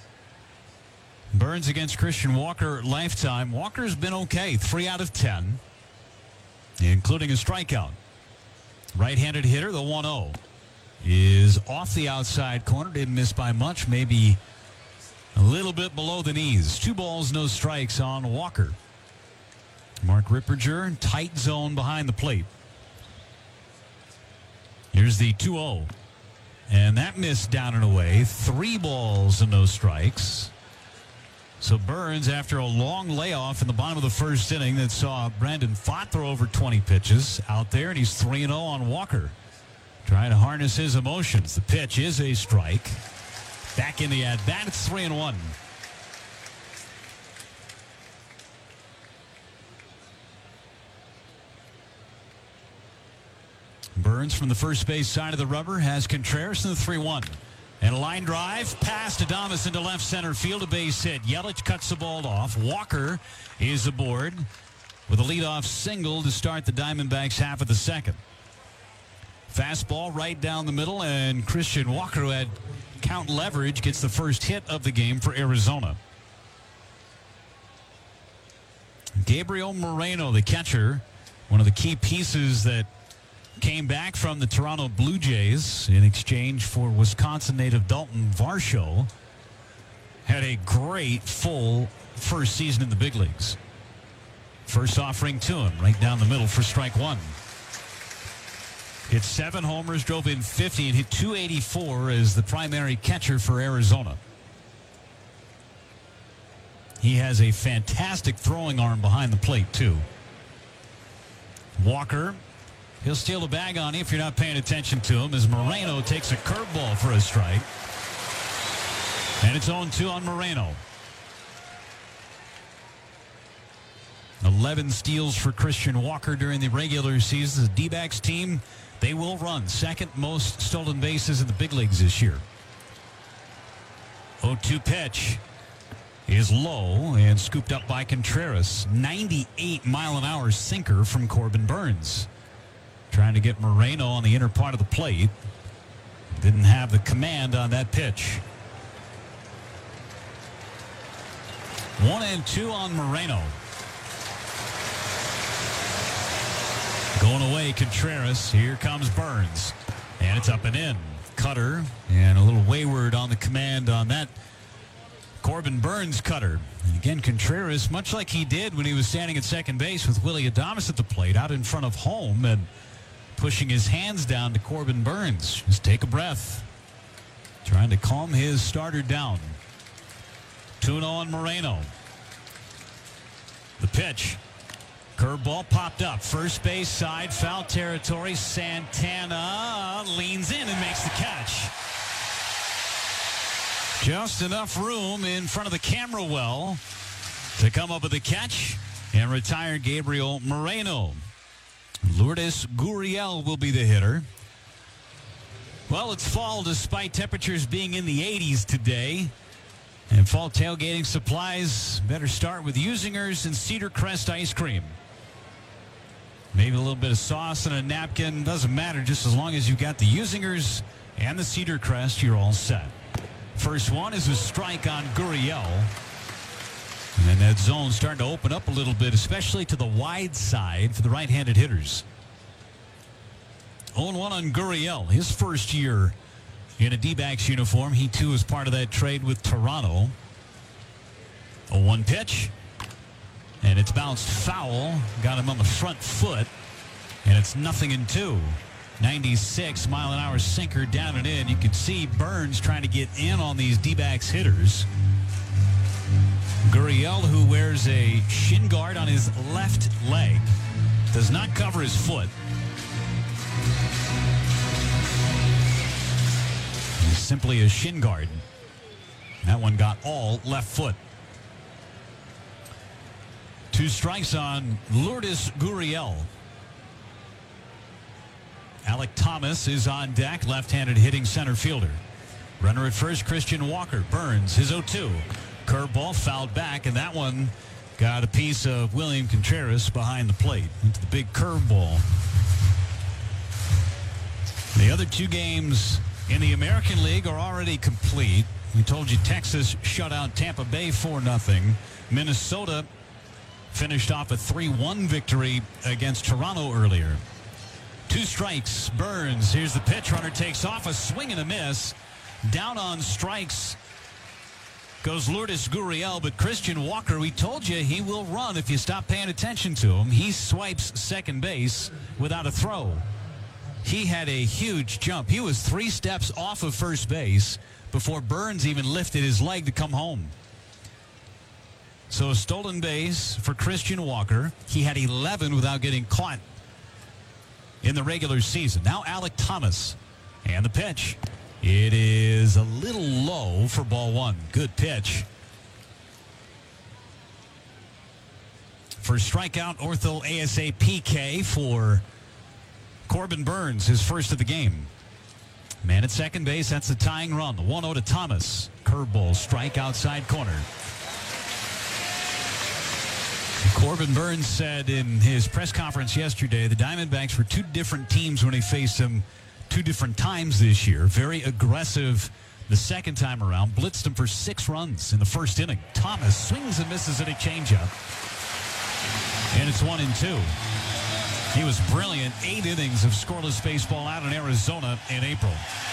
Burns against Christian Walker lifetime. Walker's been okay, 3 out of 10, including a strikeout. Right-handed hitter, the 1-0, is off the outside corner. Didn't miss by much, maybe a little bit below the knees. 2 balls, no strikes on Walker. Mark Ripperger, tight zone behind the plate. Here's the 2-0. And that missed down and away. 3 balls and no strikes. So Burns, after a long layoff in the bottom of the first inning that saw Brandon Pfaadt throw over 20 pitches out there, and he's 3-0 on Walker. Trying to harness his emotions. The pitch is a strike. Back in the at-bat, it's 3-1. Burns from the first base side of the rubber has Contreras in the 3-1. And a line drive past Adames into left center field, a base hit. Yelich cuts the ball off. Walker is aboard with a leadoff single to start the Diamondbacks half of the second. Fastball right down the middle, and Christian Walker, who had count leverage, gets the first hit of the game for Arizona. Gabriel Moreno, the catcher, one of the key pieces that came back from the Toronto Blue Jays in exchange for Wisconsin native Dalton Varsho, had a great full first season in the big leagues. First offering to him right down the middle for strike 1. Hit 7 homers, drove in 50, and hit .284 as the primary catcher for Arizona. He has a fantastic throwing arm behind the plate, too. Walker, he'll steal a bag on you if you're not paying attention to him, as Moreno takes a curveball for a strike. And it's 0-2 on Moreno. 11 steals for Christian Walker during the regular season. The D-backs team, they will run second most stolen bases in the big leagues this year. 0-2 pitch is low and scooped up by Contreras. 98-mile-an-hour sinker from Corbin Burns. Trying to get Moreno on the inner part of the plate. Didn't have the command on that pitch. 1-2 on Moreno. Going away, Contreras. Here comes Burns. And it's up and in. Cutter, and a little wayward on the command on that Corbin Burns cutter. And again, Contreras, much like he did when he was standing at second base with Willie Adames at the plate, out in front of home and pushing his hands down to Corbin Burns. Just take a breath. Trying to calm his starter down. 2-0 on Moreno. The pitch. Curveball popped up. First base side, foul territory. Santana leans in and makes the catch. Just enough room in front of the camera well to come up with the catch and retire Gabriel Moreno. Lourdes Gurriel will be the hitter. Well, it's fall despite temperatures being in the 80s today. And fall tailgating supplies better start with Usinger's and Cedar Crest ice cream. Maybe a little bit of sauce and a napkin. Doesn't matter, just as long as you've got the Usinger's and the Cedar Crest, you're all set. First one is a strike on Gurriel. And then that zone starting to open up a little bit, especially to the wide side for the right-handed hitters. 0-1 on Gurriel, his first year in a D-backs uniform. He, too, is part of that trade with Toronto. 0-1 pitch. And it's bounced foul. Got him on the front foot. And it's 0-2. 96-mile-an-hour sinker down and in. You can see Burns trying to get in on these D-backs hitters. Gurriel, who wears a shin guard on his left leg, does not cover his foot. He's simply a shin guard. That one got all left foot. 2 strikes on Lourdes Gurriel. Alec Thomas is on deck, left-handed hitting center fielder. Runner at first, Christian Walker. Burns, his 0-2. Curveball fouled back, and that one got a piece of William Contreras behind the plate into the big curveball. The other 2 games in the American League are already complete. We told you Texas shut out Tampa Bay 4-0. Minnesota finished off a 3-1 victory against Toronto earlier. 2 strikes. Burns. Here's the pitch. Runner takes off. A swing and a miss. Down on strikes goes Lourdes Gurriel, but Christian Walker, we told you he will run if you stop paying attention to him. He swipes second base without a throw. He had a huge jump. He was 3 steps off of first base before Burns even lifted his leg to come home. So a stolen base for Christian Walker. He had 11 without getting caught in the regular season. Now Alec Thomas. And the pitch. It is a little low for ball 1. Good pitch. For strikeout, ortho ASA PK for Corbin Burns, his first of the game. Man at second base, that's the tying run. The 1-0 to Thomas. Curveball, strike outside corner. Corbin Burns said in his press conference yesterday the Diamondbacks were 2 different teams when he faced them 2 different times this year. Very aggressive the second time around. Blitzed him for 6 runs in the first inning. Thomas swings and misses at a changeup. And it's 1-2. He was brilliant. 8 innings of scoreless baseball out in Arizona in April.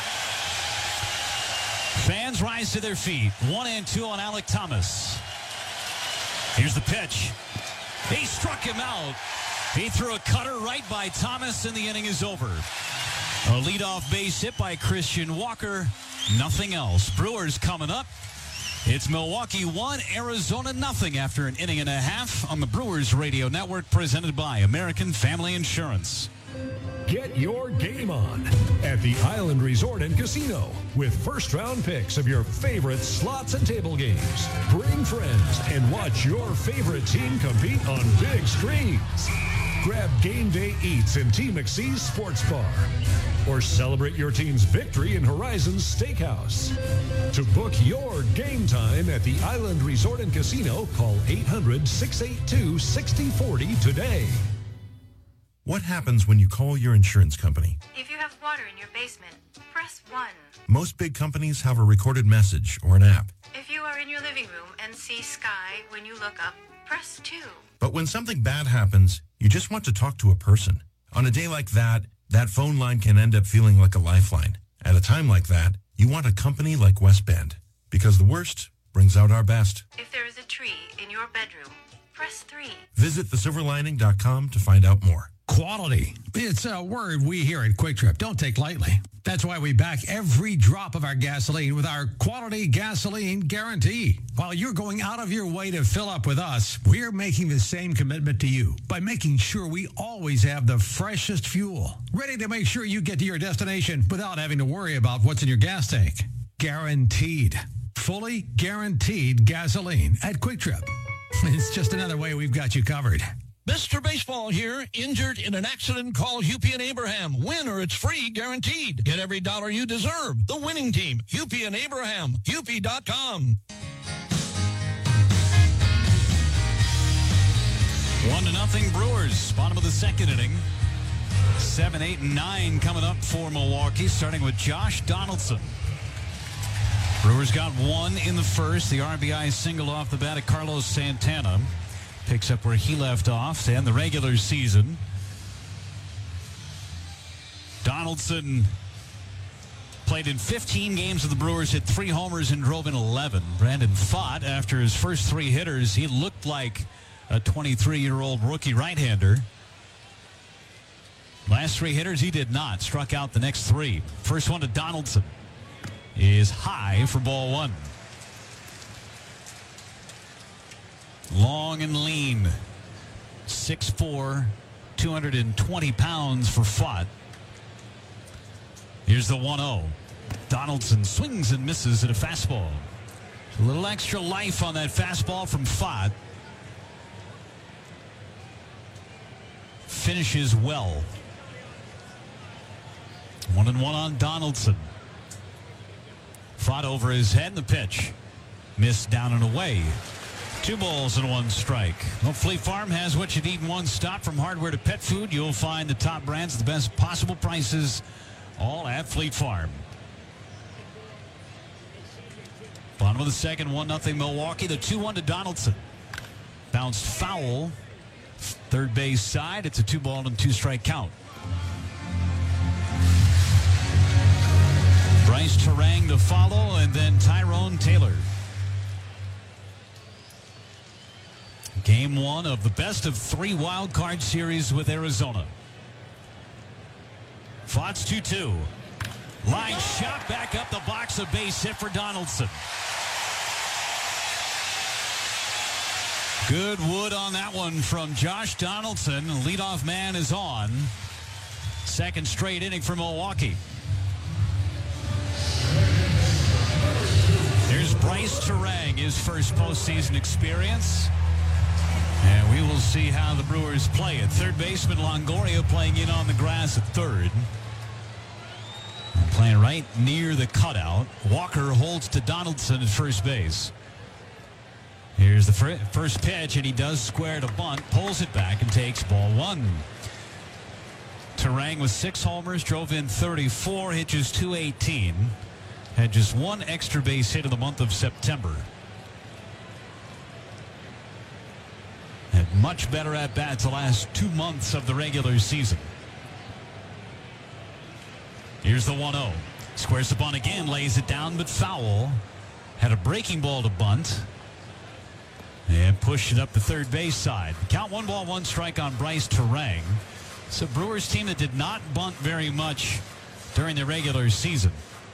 Fans rise to their feet. 1-2 on Alec Thomas. Here's the pitch. He struck him out. He threw a cutter right by Thomas, and the inning is over. A leadoff base hit by Christian Walker. Nothing else. Brewers coming up. It's Milwaukee 1, Arizona 0 after an inning and a half on the Brewers Radio Network, presented by American Family Insurance. Get your game on at the Island Resort and Casino with first-round picks of your favorite slots and table games. Bring friends and watch your favorite team compete on big screens. Grab game day eats in T. McSee's Sports Bar. Or celebrate your team's victory in Horizons Steakhouse. To book your game time at the Island Resort and Casino, call 800-682-6040 today. What happens when you call your insurance company? If you have water in your basement, press 1. Most big companies have a recorded message or an app. If you are in your living room and see sky when you look up, press 2. But when something bad happens, you just want to talk to a person. On a day like that, that phone line can end up feeling like a lifeline. At a time like that, you want a company like West Bend, because the worst brings out our best. If there is a tree in your bedroom, press 3. Visit thesilverlining.com to find out more. Quality. It's a word we here at Quick Trip don't take lightly. That's why we back every drop of our gasoline with our quality gasoline guarantee. While you're going out of your way to fill up with us, we're making the same commitment to you by making sure we always have the freshest fuel, ready to make sure you get to your destination without having to worry about what's in your gas tank. Guaranteed. Fully guaranteed gasoline at Quick Trip. It's just another way we've got you covered. Mr. Baseball here, injured in an accident, call Hupy and Abraham. Win or it's free, guaranteed. Get every dollar you deserve. The winning team, Hupy and Abraham, Hupy.com. 1-0 Brewers, bottom of the second inning. 7, 8, and 9 coming up for Milwaukee, starting with Josh Donaldson. Brewers got one in the first. The RBI single off the bat of Carlos Santana. Picks up where he left off to end the regular season. Donaldson played in 15 games with the Brewers, hit 3 homers and drove in 11. Brandon Pfaadt, after his first 3 hitters, he looked like a 23-year-old rookie right-hander. Last 3 hitters, he did not. Struck out the next 3. First one to Donaldson is high for ball 1. Long and lean. 6'4", 220 pounds for Pfaadt. Here's the 1-0. Donaldson swings and misses at a fastball. A little extra life on that fastball from Pfaadt. Finishes well. 1-1 on Donaldson. Pfaadt over his head, the pitch. Missed down and away. 2 balls and 1 strike. Well, Fleet Farm has what you need in one stop. From hardware to pet food, you'll find the top brands, the best possible prices, all at Fleet Farm. Bottom of the second, 1-0 Milwaukee. The 2-1 to Donaldson. Bounced foul. Third base side. It's a 2-ball and 2 strike count. Bryce Turang to follow, and then Tyrone Taylor. Game 1 of the best of 3 wild card series with Arizona. Pfaadt's 2-2. Line shot back up the box, a base hit for Donaldson. Good wood on that one from Josh Donaldson. Leadoff man is on. Second straight inning for Milwaukee. There's Bryce Turang, his first postseason experience. And we will see how the Brewers play it. Third baseman Longoria playing in on the grass at third. Playing right near the cutout. Walker holds to Donaldson at first base. Here's the first pitch, and he does square to bunt, pulls it back, and takes ball 1. Turang with 6 homers, drove in 34, hit just .218. Had just 1 extra base hit in the month of September. Had much better at-bats the last 2 months of the regular season. Here's the 1-0. Squares the bunt again, lays it down, but foul. Had a breaking ball to bunt. And pushed it up the third base side. Count 1 ball, 1 strike on Bryce Turang. It's a Brewers team that did not bunt very much during the regular season.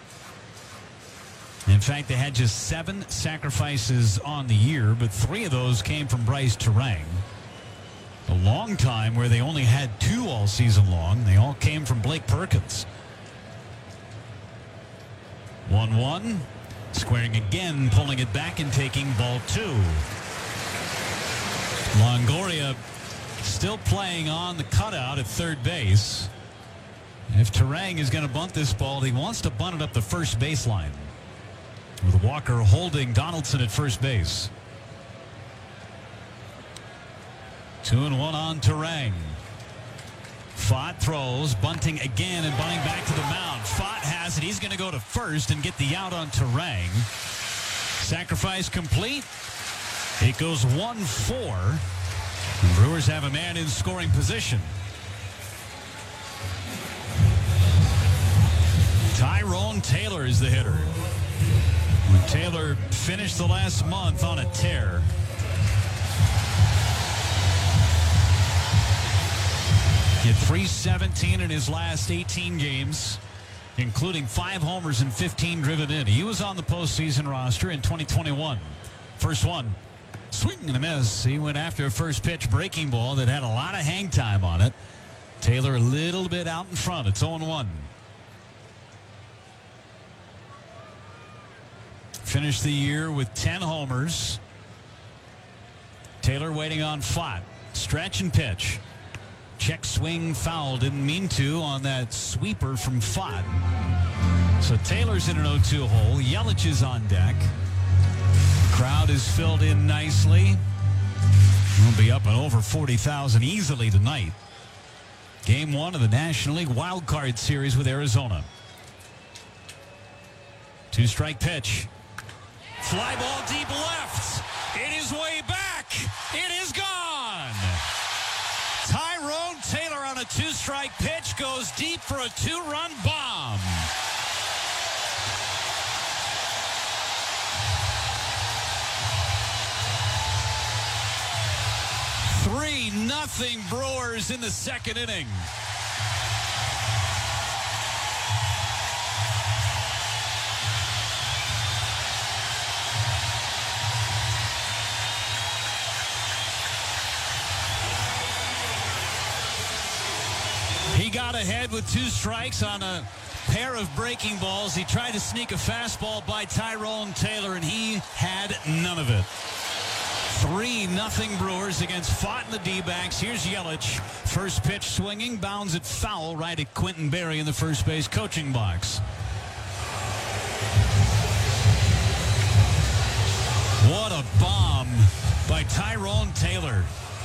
In fact, they had just 7 sacrifices on the year, but 3 of those came from Bryce Turang. A long time where they only had 2 all season long. They all came from Blake Perkins. 1-1. Squaring again, pulling it back and taking ball 2. Longoria still playing on the cutout at third base. If Turang is going to bunt this ball, he wants to bunt it up the first baseline, with Walker holding Donaldson at first base. 2-1 on Turang. Pfaadt throws, bunting again and bunting back to the mound. Pfaadt has it. He's going to go to first and get the out on Turang. Sacrifice complete. It goes 1-4. The Brewers have a man in scoring position. Tyrone Taylor is the hitter. When Taylor finished the last month on a tear. Hit .317 in his last 18 games, including 5 homers and 15 driven in. He was on the postseason roster in 2021. First one, swing and a miss. He went after a first pitch breaking ball that had a lot of hang time on it. Taylor a little bit out in front. It's 0-1. Finished the year with 10 homers. Taylor waiting on Fott. Stretch and pitch. Check swing foul. Didn't mean to on that sweeper from Fott. So Taylor's in an 0-2 hole. Yelich is on deck. Crowd is filled in nicely. We'll be up and over 40,000 easily tonight. Game 1 of the National League Wild Card Series with Arizona. 2-strike pitch. Fly ball deep left. It is way back. It is gone. Tyrone Taylor on a 2-strike pitch goes deep for a 2-run bomb. Nothing Brewers in the second inning. He got ahead with 2 strikes on a pair of breaking balls. He tried to sneak a fastball by Tyrone Taylor, and he had none of it. 3-0 Brewers against Fott and the D-backs. Here's Yelich. First pitch swinging, bounds it foul right at Quentin Berry in the first base coaching box. What a bomb by Tyrone Taylor.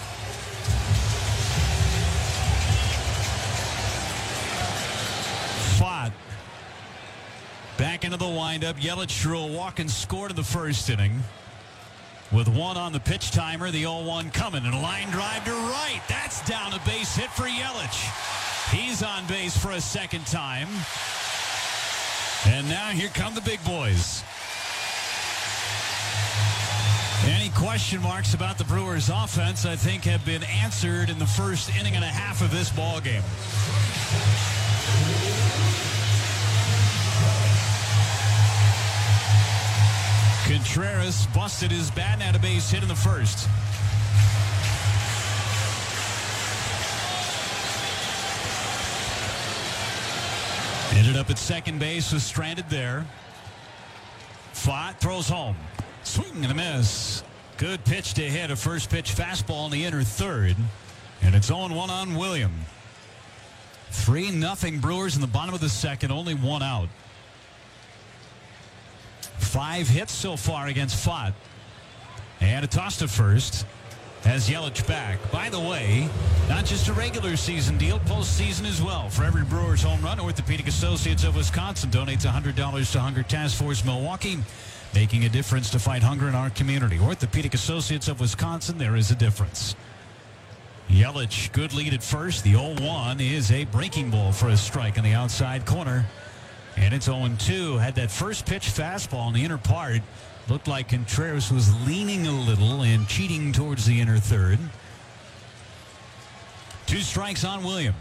Fott back into the windup. Yelich drew a walk and scored in the first inning. With 1 on the pitch timer, the 0-1 coming, and a line drive to right. That's down a base hit for Yelich. He's on base for a second time. And now here come the big boys. Any question marks about the Brewers' offense, I think, have been answered in the first inning and a half of this ball game. Contreras busted his bat and had a base hit in the first. Ended up at second base, was stranded there. Fott throws home. Swing and a miss. Good pitch to hit. A first pitch fastball in the inner third. And it's 0-1 on William. 3-0 Brewers in the bottom of the second. Only 1 out. 5 hits so far against Fott. And a toss to first has Yelich back. By the way, not just a regular season deal, postseason as well. For every Brewers home run, Orthopedic Associates of Wisconsin donates $100 to Hunger Task Force Milwaukee, making a difference to fight hunger in our community. Orthopedic Associates of Wisconsin, there is a difference. Yelich, good lead at first. The 0-1 is a breaking ball for a strike in the outside corner. And it's 0-2. Had that first pitch fastball in the inner part. Looked like Contreras was leaning a little and cheating towards the inner third. 2 strikes on William.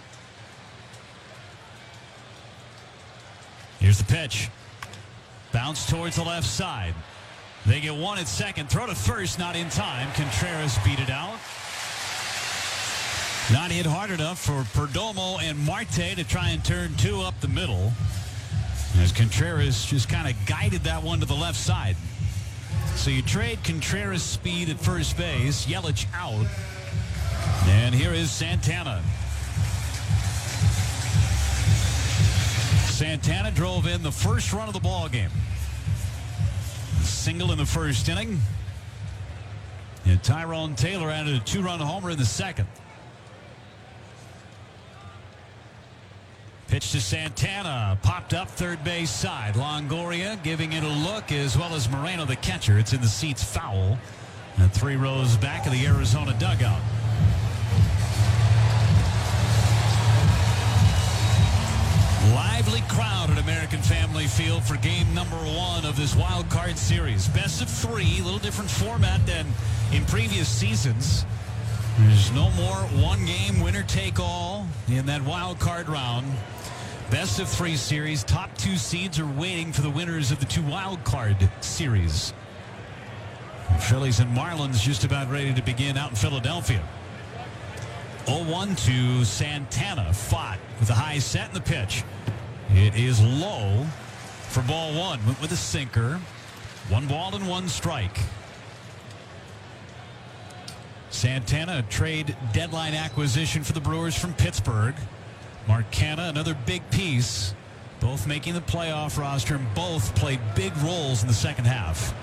Here's the pitch. Bounce towards the left side. They get 1 at second. Throw to first, not in time. Contreras beat it out. Not hit hard enough for Perdomo and Marte to try and turn 2 up the middle, as Contreras just kind of guided that one to the left side. So you trade Contreras' speed at first base. Yelich out. And here is Santana. Santana drove in the first run of the ball game. Single in the first inning. And Tyrone Taylor added a 2-run homer in the second. Pitch to Santana, popped up third base side. Longoria giving it a look, as well as Moreno, the catcher. It's in the seats, foul. And 3 rows back of the Arizona dugout. Lively crowd at American Family Assembly Field for game number 1 of this wild card series. Best of 3, a little different format than in previous seasons. There's no more one-game winner-take-all in that wild card round. Best of 3 series. Top 2 seeds are waiting for the winners of the 2 wild card series. Phillies and Marlins just about ready to begin out in Philadelphia. 0-1 to Santana. Fought with a high set in the pitch. It is low for ball 1. Went with a sinker. 1 ball and 1 strike. Santana, a trade deadline acquisition for the Brewers from Pittsburgh. Mark Canha, another big piece. Both making the playoff roster and both played big roles in the second half.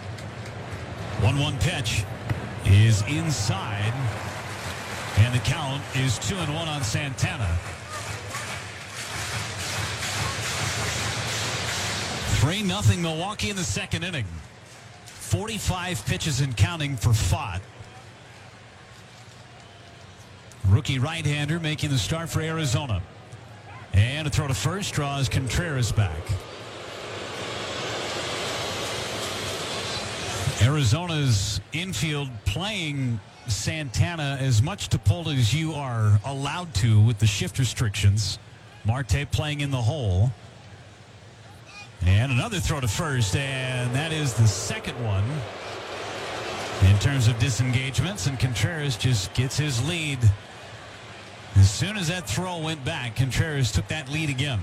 1-1 pitch is inside. And the count is 2-1 on Santana. 3-0 Milwaukee in the second inning. 45 pitches and counting for Fott. Rookie right-hander making the start for Arizona. And a throw to first draws Contreras back. Arizona's infield playing Santana as much to pull as you are allowed to with the shift restrictions. Marte playing in the hole. And another throw to first, and that is the second one in terms of disengagements, and Contreras just gets his lead. As soon as that throw went back, Contreras took that lead again.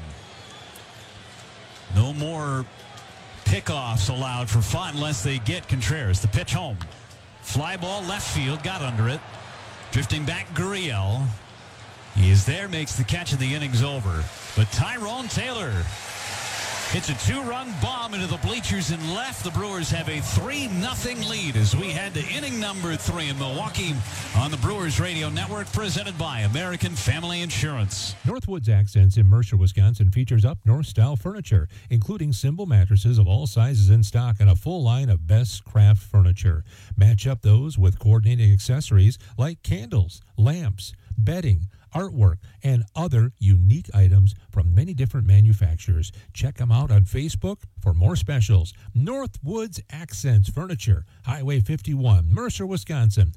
No more pickoffs allowed for Fott unless they get Contreras. The pitch home. Fly ball left field, got under it. Drifting back, Gurriel. He is there, makes the catch, and the inning's over. But Tyrone Taylor hits a 2-run bomb into the bleachers and left. The Brewers have a 3-0 lead as we head to inning number 3 in Milwaukee on the Brewers Radio Network, presented by American Family Insurance. Northwoods Accents in Mercer, Wisconsin features up-north-style furniture, including Symbol mattresses of all sizes in stock and a full line of best craft furniture. Match up those with coordinating accessories like candles, lamps, bedding, artwork, and other unique items from many different manufacturers. Check them out on Facebook for more specials. Northwoods Accents Furniture, Highway 51, Mercer, Wisconsin,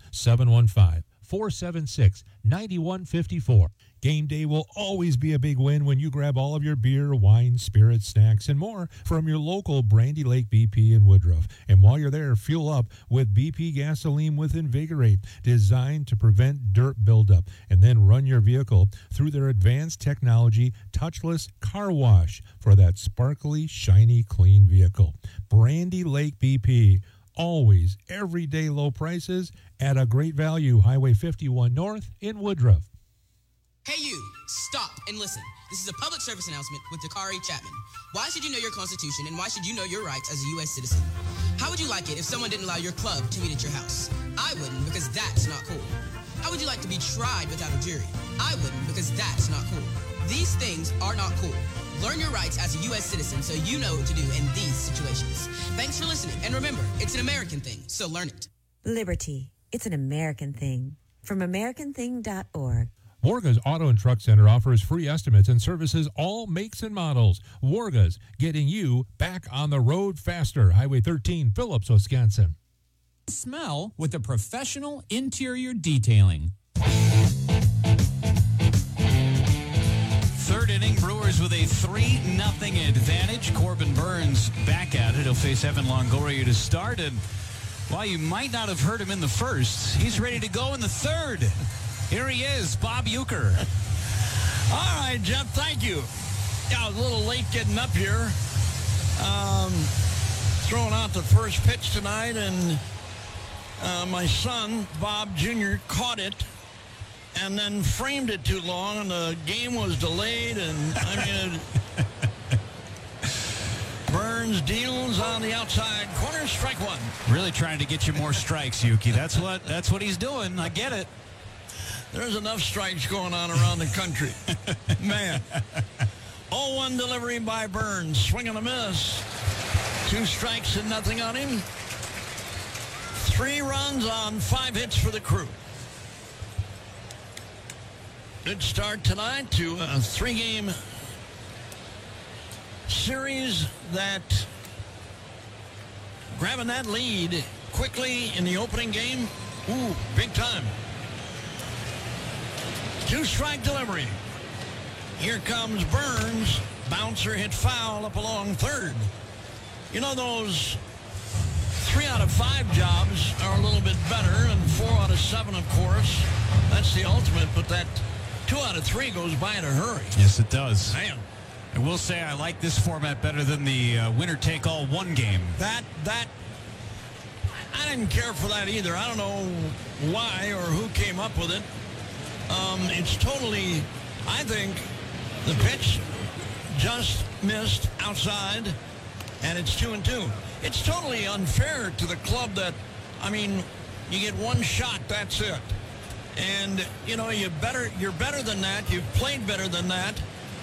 715-476-9154. Game day will always be a big win when you grab all of your beer, wine, spirits, snacks, and more from your local Brandy Lake BP in Woodruff. And while you're there, fuel up with BP gasoline with Invigorate, designed to prevent dirt buildup, and then run your vehicle through their advanced technology touchless car wash for that sparkly, shiny, clean vehicle. Brandy Lake BP. Always everyday low prices at a great value. Highway 51 North in Woodruff. Hey you, stop and listen. This is a public service announcement with Dakari Chapman. Why should you know your Constitution and why should you know your rights as a U.S. citizen? How would you like it if someone didn't allow your club to meet at your house? I wouldn't, because that's not cool. How would you like to be tried without a jury? I wouldn't, because that's not cool. These things are not cool. Learn your rights as a U.S. citizen so you know what to do in these situations. Thanks for listening, and remember, it's an American thing, so learn it. Liberty. It's an American thing. From AmericanThing.org. Warga's Auto and Truck Center offers free estimates and services all makes and models. Warga's, getting you back on the road faster. Highway 13, Phillips, Wisconsin. Smell with a professional interior detailing. Third inning, Brewers with a 3-0 advantage. Corbin Burns back at it. He'll face Evan Longoria to start. And while you might not have heard him in the first, he's ready to go in the third. Here he is, Bob Uecker. All right, Jeff, thank you. Yeah, I was a little late getting up here. Throwing out the first pitch tonight, and my son, Bob Jr., caught it and then framed it too long, and the game was delayed, and Burns deals on the outside corner, strike one. Really trying to get you more strikes, Yuki. That's what he's doing. I get it. There's enough strikes going on around the country. Man. 0-1 delivery by Burns. Swing and a miss. 2 strikes and nothing on him. 3 runs on 5 hits for the Crew. Good start tonight to a 3-game series that grabbing that lead quickly in the opening game, ooh, big time. 2-strike delivery. Here comes Burns. Bouncer hit foul up along third. You know, those 3 out of 5 jobs are a little bit better, and 4 out of 7, of course. That's the ultimate, but that 2 out of 3 goes by in a hurry. Yes, it does. Man. I will say I like this format better than the winner-take-all one game. That I didn't care for that either. I don't know why or who came up with it. It's totally, I think, the pitch just missed outside, and it's 2-2. It's totally unfair to the club that, I mean, you get one shot, that's it. And, you know, you're better than that. You've played better than that.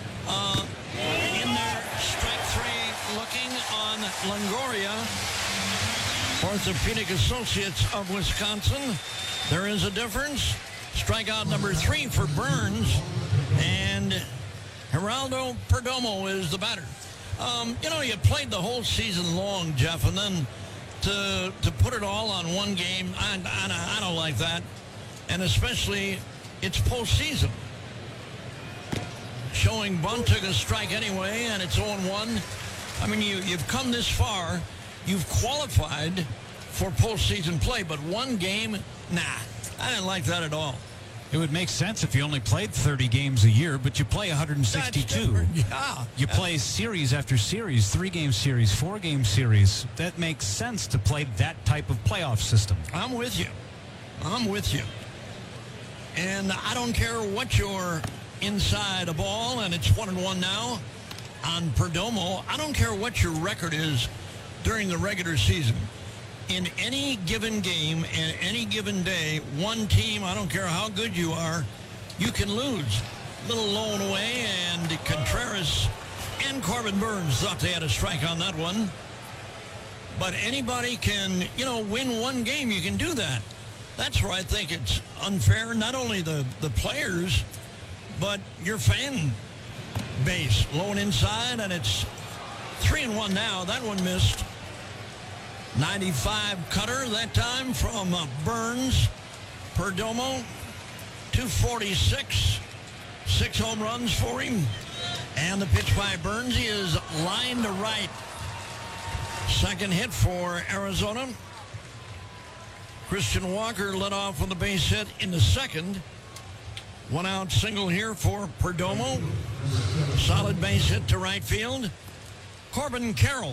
In there, strike 3, looking on Longoria. Orthopedic Associates of Wisconsin. There is a difference. Strikeout number 3 for Burns. And Geraldo Perdomo is the batter. You know, you played the whole season long, Jeff, and then to put it all on one game, I don't like that. And especially, it's postseason. Showing bunt took a strike anyway, and it's 0-1. I mean, you've come this far. You've qualified for postseason play, but one game, nah, I didn't like that at all. It would make sense if you only played 30 games a year, but you play 162. Yeah. You play series after series, 3-game series, 4-game series. That makes sense to play that type of playoff system. I'm with you. And I don't care what you're inside a ball, and it's 1-1 now on Perdomo. I don't care what your record is during the regular season. In any given game and any given day, one team, I don't care how good you are, you can lose. Little blown away, and Contreras and Corbin Burns thought they had a strike on that one. But anybody can, you know, win one game. You can do that. That's where I think it's unfair, not only the players, but your fan base. Low and inside, and it's 3-1 now. That one missed. 95 cutter that time from Burns. Perdomo, 246. 6 home runs for him. And the pitch by Burns, he is lined to right. Second hit for Arizona. Christian Walker led off with a base hit in the second. 1 out single here for Perdomo. Solid base hit to right field. Corbin Carroll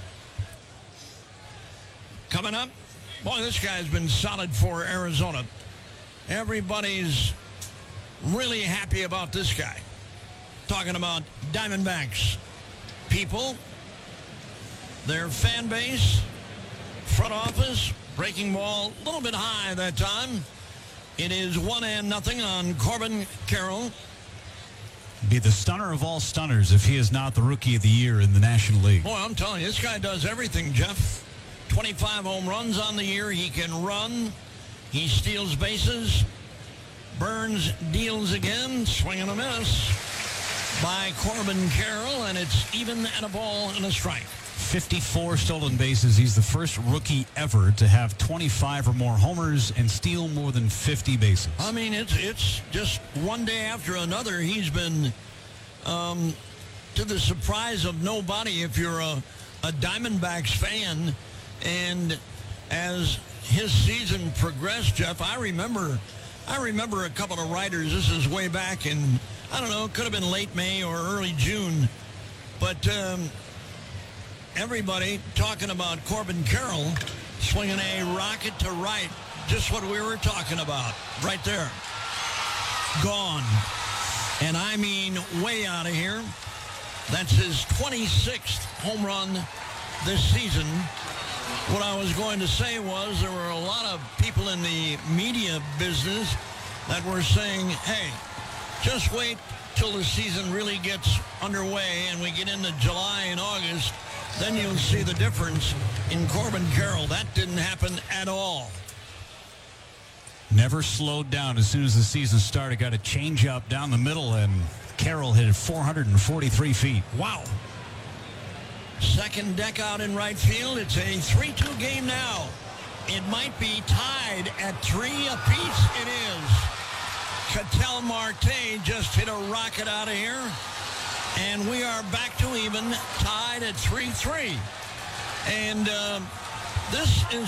coming up. Boy, this guy's been solid for Arizona. Everybody's really happy about this guy. Talking about Diamondbacks people, their fan base, front office, breaking ball a little bit high that time. It is 1-0 on Corbin Carroll. Be the stunner of all stunners if he is not the Rookie of the Year in the National League. Boy, I'm telling you, this guy does everything, Jeff. 25 home runs on the year. He can run. He steals bases. Burns deals again. Swing and a miss by Corbin Carroll, and it's even at a ball and a strike. 54 stolen bases. He's the first rookie ever to have 25 or more homers and steal more than 50 bases. I mean, it's just one day after another. He's been, to the surprise of nobody, if you're a Diamondbacks fan. And as his season progressed, Jeff, I remember a couple of writers. This is way back in, I don't know, it could have been late May or early June. But everybody talking about Corbin Carroll swinging a rocket to right. Just what we were talking about right there. Gone. And I mean way out of here. That's his 26th home run this season. What I was going to say was there were a lot of people in the media business that were saying, hey, just wait till the season really gets underway and we get into July and August. Then you'll see the difference in Corbin Carroll. That didn't happen at all. Never slowed down as soon as the season started. Got a change up down the middle, and Carroll hit it 443 feet. Wow. Second deck out in right field. It's a 3-2 game now. It might be tied at 3 apiece. It is. Ketel Marte just hit a rocket out of here. And we are back to even, tied at 3-3. And this is